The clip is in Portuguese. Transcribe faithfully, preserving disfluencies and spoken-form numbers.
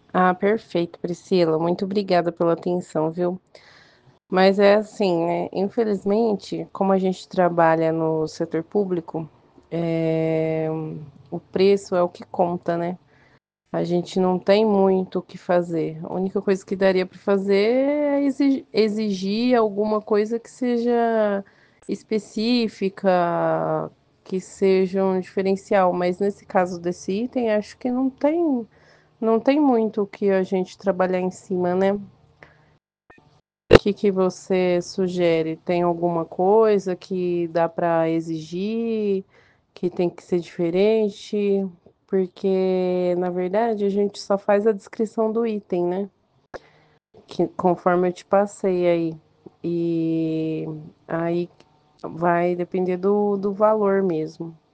Ah, perfeito, Priscila. Muito obrigada pela atenção, viu? Mas é assim, né? Infelizmente, como a gente trabalha no setor público, é, o preço é o que conta, né? A gente não tem muito o que fazer. A única coisa que daria para fazer é exi- exigir alguma coisa que seja específica, que seja um diferencial. Mas nesse caso desse item, acho que não tem, não tem muito o que a gente trabalhar em cima, né? O que que você sugere? Tem alguma coisa que dá para exigir, que tem que ser diferente? Porque, na verdade, a gente só faz a descrição do item, né? Que, conforme eu te passei aí. E aí vai depender do, do valor mesmo.